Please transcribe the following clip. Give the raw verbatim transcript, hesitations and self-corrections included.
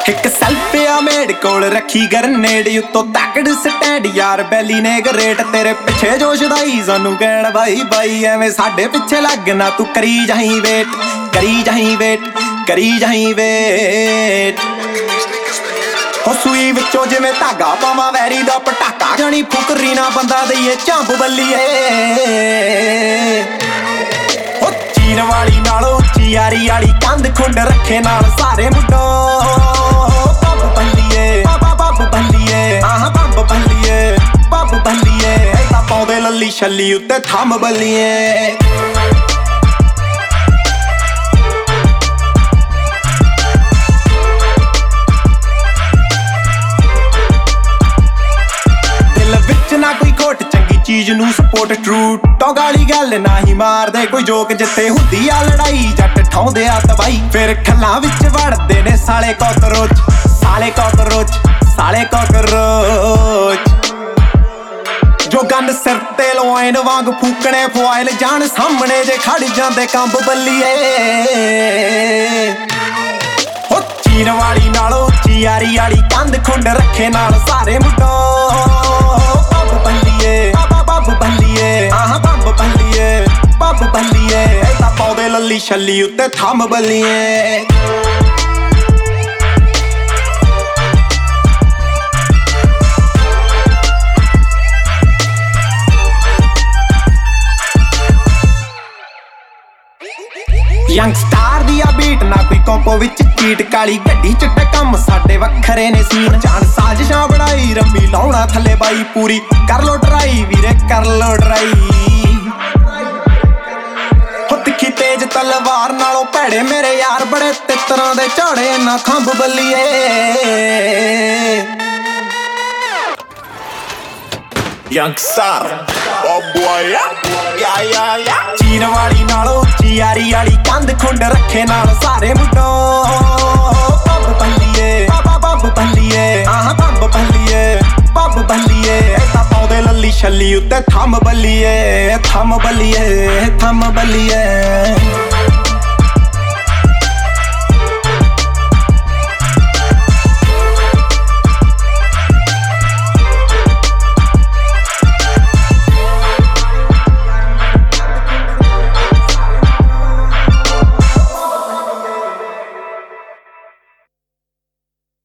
ਇੱਕ ਸੈਲਫੀਆ ਮੇਡ ਕੋਲ ਰੱਖੀ ਗਰਨੇਡ ਉੱਤੋਂ ਤੱਕੜ ਸਟੈਂਡ ਯਾਰ ਬੈਲੀ ਨੇ ਗਰੇਟ ਤੇਰੇ ਪਿੱਛੇ ਜੋ ਸ਼ਦਾਈ ਸਾਨੂੰ ਕਹਿਣ ਬਾਈ ਬਾਈ ਐਵੇਂ ਸਾਡੇ ਪਿੱਛੇ ਲੱਗਣਾ ਤੂੰ ਕਰੀ ਜਾਹੀਂ ਵੇਟ ਕਰੀ ਜਾਹੀਂ ਵੇਟ ਕਰੀ ਜਾਹੀਂ ਵੇਟ ਹੋ ਸੂਈ ਵਿੱਚੋਂ ਜਿਵੇਂ ਧਾਗਾ ਪਾਵਾਂ ਵੈਰੀ ਦਾ ਪਟਾਕਾ ਜਾਣੀ ਫੁਕਰੀ ਨਾ ਬੰਦਾ ਦਈਏ ਝੰਬ ਬੱਲੀਏ ਹੋ ਚੀਨ ਵਾਲੀ ਨਾਲੋਂ ਉੱਚੀ ਯਾਰੀ ਵਾਲੀ ਕੰਧ ਖੁੰਡ ਰੱਖੇ ਨਾਲ ਸਾਰੇ ਮੁੰਡੋ ਬੱਬ ਬੱਲੀਏ ਬਾਬਾ ਬੱਬ ਬੱਲੀਏ ਆਹ ਬੱਬ ਬੱਲੀਏ ਬੱਬ ਬੱਲੀਏ ਤਾਂ ਪਾਉਂਦੇ ਲੱਲੀ ਛੱਲੀ ਉੱਤੇ ਥੰਮ ਬੱਲੀਏ ਨਾ ਕੋਈ ਘੋਟ ਚੰਗੀ ਚੀਜ਼ ਨੂੰ ਸਪੋਰਟ ਟਰੂ ਟੋਗ ਵਾਲੀ ਗੱਲ ਨਾ ਹੀ ਮਾਰਦੇ ਕੋਈ ਜੋਕ ਜਿੱਥੇ ਹੁੰਦੀ ਆ ਲੜਾਈ ਜੱਟ ਠਾਉਂਦੇ ਆ ਤਬਾਈ ਫਿਰ ਖੱਲਾਂ ਵਿੱਚ ਵੜਦੇ ਨੇ ਸਾਲੇ ਕਾਕਰੋਚ ਸਾਲੇ ਕਾਕਰੋਚ ਸਾਲੇ ਕਾਕਰੋਚ ਜੋ ਗੰਨ ਸਿਰ ਤੇ ਲੋਇਨ ਵਾਂਗ ਫੂਕਣੇ ਫੁਆਇਲ ਜਾਣ ਸਾਹਮਣੇ ਜੇ ਖੜ ਜਾਂਦੇ ਕੰਬ ਬੱਲੀਏ ਹੋ ਚੀਨ ਵਾਲੀ ਨਾਲੋਂ ਉੱਚੀ ਯਾਰੀ ਵਾਲੀ ਕੰਧ ਖੁੰਡ ਰੱਖੇ ਨਾਲ ਸਾਰੇ ਮੁੰਡੋ ਬੱਬ ਬੱਲੀਏ ਆਹ ਬੱਬ ਬੱਲੀਏ ਬੱਬ ਬੱਲੀਏ ਤਾਂ ਪਾਉਂਦੇ ਲੱਲੀ ਛੱਲੀ ਉੱਤੇ ਥੰਮ ਬੱਲੀਏ ਯੰਗਸਟਾਰ ਦੀ ਆ ਬੀਟ ਨਾ ਕੋਈ ਕੰਪੋ ਵਿੱਚ ਚੀਟ ਕਾਲੀ ਗੱਡੀ ਚਿੱਟੇ ਕੰਮ ਸਾਡੇ ਵੱਖਰੇ ਨੇ ਸੀਨ ਜਾਣ ਸਾਜ਼ਿਸ਼ਾਂ ਬਣਾਈ ਰੰਮੀ ਲਾਉਣਾ ਥੱਲੇ ਬਾਈ ਪੂਰੀ ਕਰ ਲੋ ਟਰਾਈ ਵੀਰੇ ਕਰ ਲੋ ਟਰਾਈ ਹੋ ਤਿੱਖੀ ਤੇਜ ਤਲਵਾਰ ਨਾਲੋਂ ਭੈੜੇ ਮੇਰੇ ਯਾਰ ਬੜੇ ਤਿੱਤਰਾਂ ਦੇ ਝਾੜੇ ਨਾ ਖੰਭ ਬੱਲੀਏ Youngstar, oh boy, yeah, yeah, yeah. ਚੀਨ ਵਾਲੀ ਨਾਲੋਂ ਉੱਚੀ ਯਾਰੀ ਵਾਲੀ ਕੰਧ ਖੁੰਡ ਰੱਖੇ ਨਾਲ ਸਾਰੇ ਮੁੰਡੋ ਬੱਬ ਬੱਲੀਏ ਬਾਬਾ ਬੱਬ ਬੱਲੀਏ ਆਹ ਬੱਬ ਬੱਲੀਏ ਬੱਬ ਬੱਲੀਏ ਤਾਂ ਪਾਉਂਦੇ ਲੱਲੀ ਛੱਲੀ ਉੱਤੇ ਥੰਮ ਬੱਲੀਏ ਥੰਮ ਬੱਲੀਏ ਥੰਮ ਬੱਲੀਏ